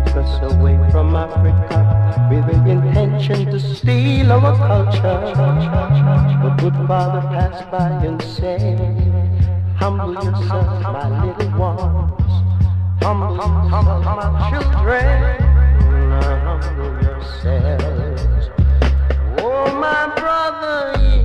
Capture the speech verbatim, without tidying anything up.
took us away from Africa with the intention to steal our culture. But good Father passed by and said, humble yourself, my little ones. Humble yourself, my children. Humble yourselves. Oh, my brother,